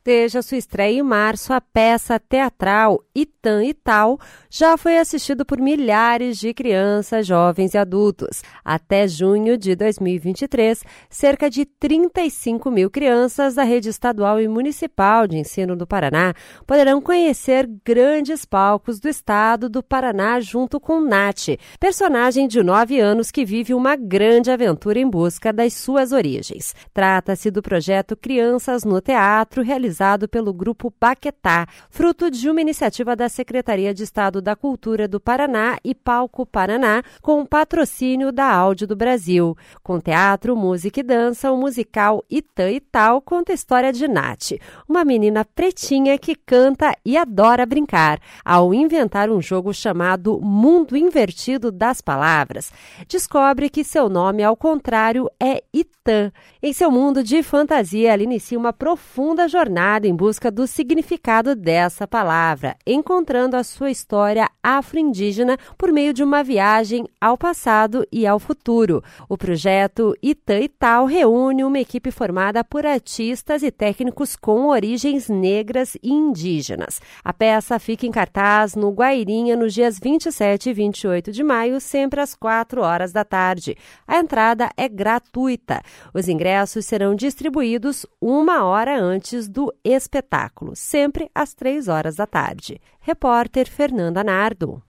Desde a sua estreia em março, a peça teatral Itã e Tal já foi assistida por milhares de crianças, jovens e adultos. Até junho de 2023, cerca de 35 mil crianças da rede estadual e municipal de ensino do Paraná poderão conhecer grandes palcos do estado do Paraná junto com Nath, personagem de 9 anos que vive uma grande aventura em busca das suas origens. Trata-se do projeto Crianças no Teatro, realizado pelo Grupo Paquetá, fruto de uma iniciativa da Secretaria de Estado da Cultura do Paraná e Palco Paraná, com o patrocínio da Áudio do Brasil. Com teatro, música e dança, o musical Itã e Tal conta a história de Nath, uma menina pretinha que canta e adora brincar. Ao inventar um jogo chamado Mundo Invertido das Palavras, descobre que seu nome, ao contrário, é Itã. Em seu mundo de fantasia, ela inicia uma profunda jornada em busca do significado dessa palavra, encontrando a sua história afro-indígena por meio de uma viagem ao passado e ao futuro. O projeto Itã e Tal reúne uma equipe formada por artistas e técnicos com origens negras e indígenas. A peça fica em cartaz no Guairinha nos dias 27 e 28 de maio, sempre às 4 horas da tarde. A entrada é gratuita. Os ingressos serão distribuídos 1 hora antes do espetáculo, sempre às 3 horas da tarde. Repórter Fernanda Nardo.